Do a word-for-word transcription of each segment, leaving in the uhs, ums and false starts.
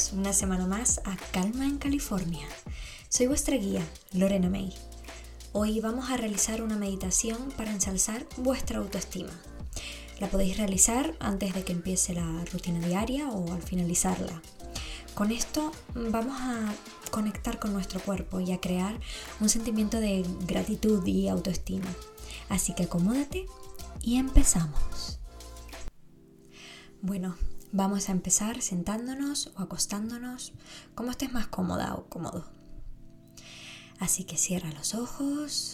Bienvenidos una semana más a Calma en California. Soy vuestra guía, Lorena May. Hoy vamos a realizar una meditación para ensalzar vuestra autoestima. La podéis realizar antes de que empiece la rutina diaria o al finalizarla. Con esto vamos a conectar con nuestro cuerpo y a crear un sentimiento de gratitud y autoestima. Así que acomódate y empezamos. Bueno, vamos a empezar sentándonos o acostándonos, como estés más cómoda o cómodo. Así que cierra los ojos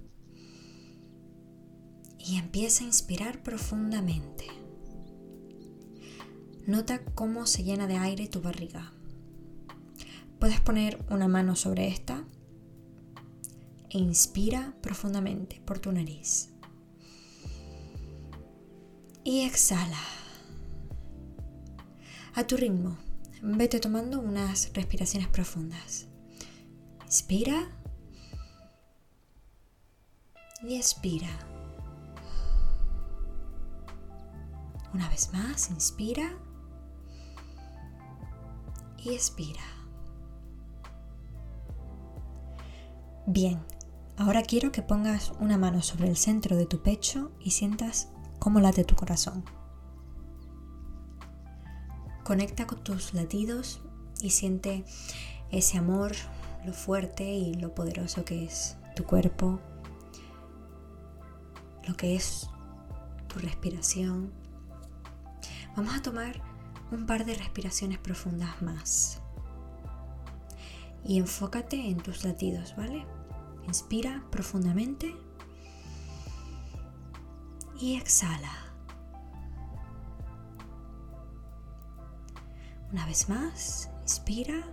y empieza a inspirar profundamente. Nota cómo se llena de aire tu barriga. Puedes poner una mano sobre esta e inspira profundamente por tu nariz. Y exhala. A tu ritmo, vete tomando unas respiraciones profundas. Inspira y expira. Una vez más, inspira y expira. Bien, ahora quiero que pongas una mano sobre el centro de tu pecho y sientas cómo late tu corazón. Conecta con tus latidos y siente ese amor, lo fuerte y lo poderoso que es tu cuerpo, lo que es tu respiración. Vamos a tomar un par de respiraciones profundas más. Y enfócate en tus latidos, ¿vale? Inspira profundamente y exhala. Una vez más, inspira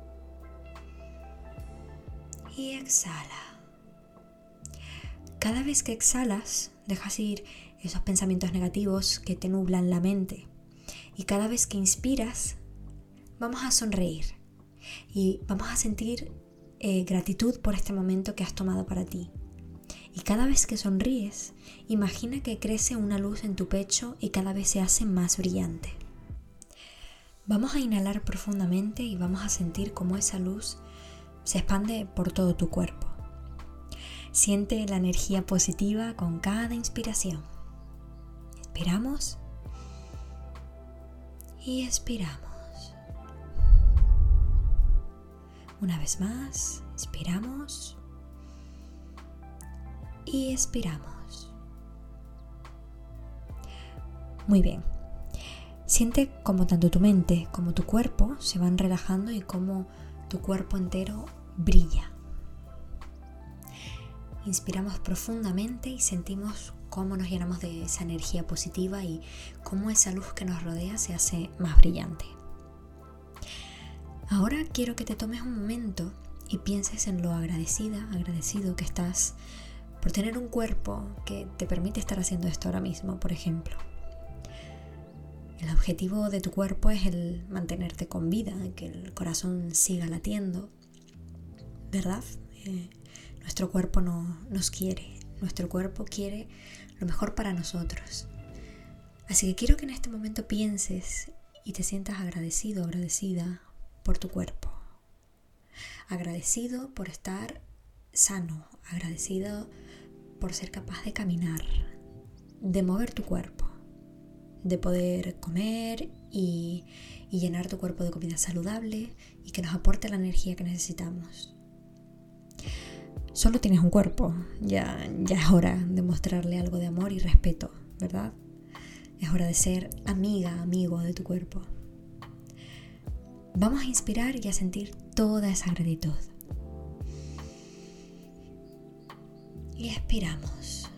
y exhala. Cada vez que exhalas, dejas ir esos pensamientos negativos que te nublan la mente. Y cada vez que inspiras, vamos a sonreír y vamos a sentir eh, gratitud por este momento que has tomado para ti. Y cada vez que sonríes, imagina que crece una luz en tu pecho y cada vez se hace más brillante. Vamos a inhalar profundamente y vamos a sentir cómo esa luz se expande por todo tu cuerpo. Siente la energía positiva con cada inspiración. Inspiramos y expiramos. Una vez más, inspiramos y expiramos. Muy bien. Siente como tanto tu mente como tu cuerpo se van relajando y como tu cuerpo entero brilla. Inspiramos profundamente y sentimos cómo nos llenamos de esa energía positiva y cómo esa luz que nos rodea se hace más brillante. Ahora quiero que te tomes un momento y pienses en lo agradecida, agradecido que estás por tener un cuerpo que te permite estar haciendo esto ahora mismo, por ejemplo. El objetivo de tu cuerpo es el mantenerte con vida, que el corazón siga latiendo, ¿verdad? Eh, nuestro cuerpo no, nos quiere, nuestro cuerpo quiere lo mejor para nosotros. Así que quiero que en este momento pienses y te sientas agradecido, agradecida por tu cuerpo. Agradecido por estar sano, agradecido por ser capaz de caminar, de mover tu cuerpo, de poder comer y, y llenar tu cuerpo de comida saludable y que nos aporte la energía que necesitamos. Solo tienes un cuerpo, ya, ya es hora de mostrarle algo de amor y respeto, ¿verdad? Es hora de ser amiga, amigo de tu cuerpo. Vamos a inspirar y a sentir toda esa gratitud. Y expiramos.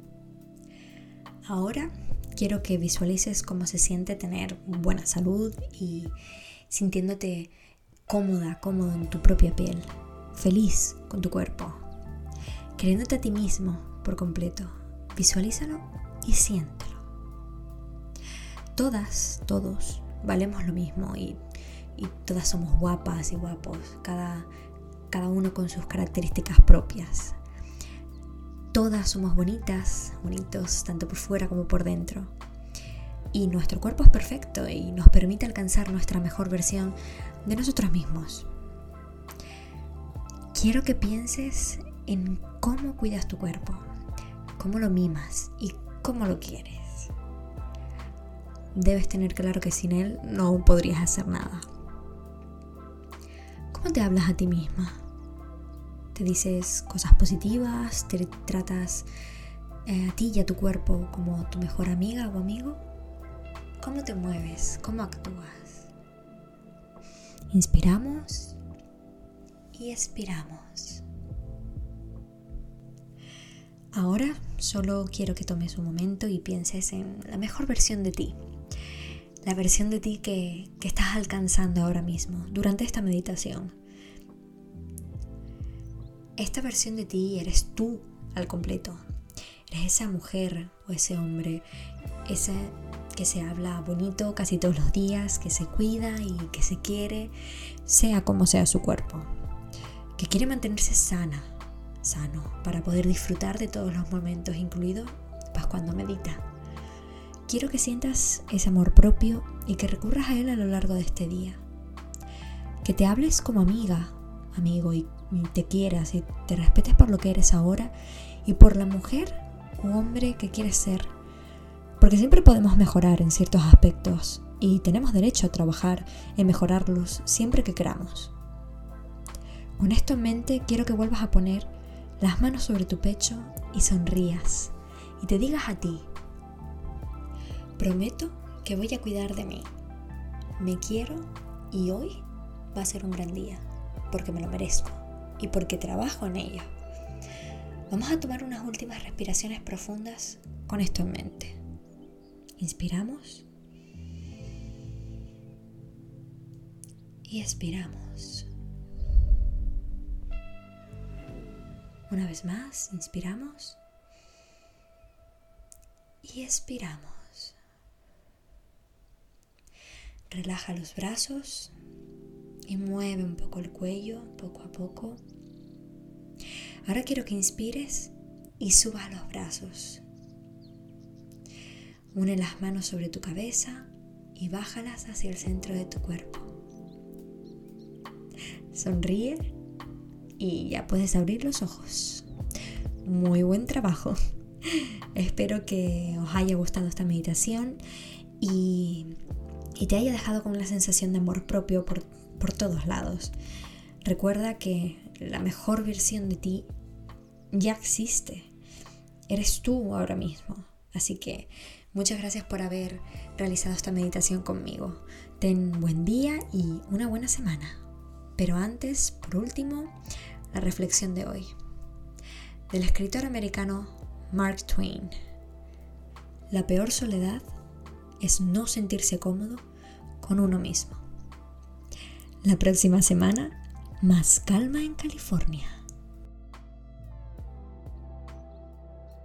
Ahora quiero que visualices cómo se siente tener buena salud y sintiéndote cómoda, cómodo en tu propia piel, feliz con tu cuerpo, queriéndote a ti mismo por completo. Visualízalo y siéntelo. Todas, todos valemos lo mismo y, y todas somos guapas y guapos, cada, cada uno con sus características propias. Todas somos bonitas, bonitos, tanto por fuera como por dentro. Y nuestro cuerpo es perfecto y nos permite alcanzar nuestra mejor versión de nosotros mismos. Quiero que pienses en cómo cuidas tu cuerpo, cómo lo mimas y cómo lo quieres. Debes tener claro que sin él no podrías hacer nada. ¿Cómo te hablas a ti misma? ¿Te dices cosas positivas? ¿Te tratas eh, a ti y a tu cuerpo como tu mejor amiga o amigo? ¿Cómo te mueves? ¿Cómo actúas? Inspiramos y expiramos. Ahora solo quiero que tomes un momento y pienses en la mejor versión de ti. La versión de ti que, que estás alcanzando ahora mismo, durante esta meditación. Esta versión de ti eres tú al completo. Eres esa mujer o ese hombre, ese que se habla bonito casi todos los días, que se cuida y que se quiere, sea como sea su cuerpo. Que quiere mantenerse sana, sano, para poder disfrutar de todos los momentos, incluido pues cuando medita. Quiero que sientas ese amor propio y que recurras a él a lo largo de este día. Que te hables como amiga, amigo, y, y te quieras y te respetes por lo que eres ahora y por la mujer o hombre que quieres ser. Porque siempre podemos mejorar en ciertos aspectos y tenemos derecho a trabajar en mejorarlos siempre que queramos. Honestamente, quiero que vuelvas a poner las manos sobre tu pecho y sonrías y te digas a ti: prometo que voy a cuidar de mí. Me quiero y hoy va a ser un gran día porque me lo merezco y porque trabajo en ello. Vamos a tomar unas últimas respiraciones profundas con esto en mente. Inspiramos y expiramos. Una vez más, inspiramos y expiramos. Relaja los brazos y mueve un poco el cuello, poco a poco. Ahora quiero que inspires y subas los brazos. Une las manos sobre tu cabeza y bájalas hacia el centro de tu cuerpo. Sonríe y ya puedes abrir los ojos. Muy buen trabajo. Espero que os haya gustado esta meditación y, y te haya dejado con una sensación de amor propio por, por todos lados. Recuerda que la mejor versión de ti ya existe. Eres tú ahora mismo. Así que muchas gracias por haber realizado esta meditación conmigo. Ten buen día y una buena semana. Pero antes, por último, la reflexión de hoy. Del escritor americano Mark Twain. La peor soledad es no sentirse cómodo con uno mismo. La próxima semana, más calma en California.